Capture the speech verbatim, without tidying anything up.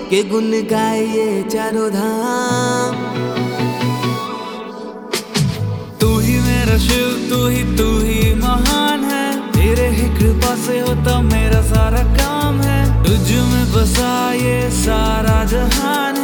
के गुन गाए ये चारों धाम। तू ही मेरा शिव, तू ही तू ही महान है, तेरे ही कृपा से होता मेरा सारा काम है, तुझ में बसा ये सारा जहान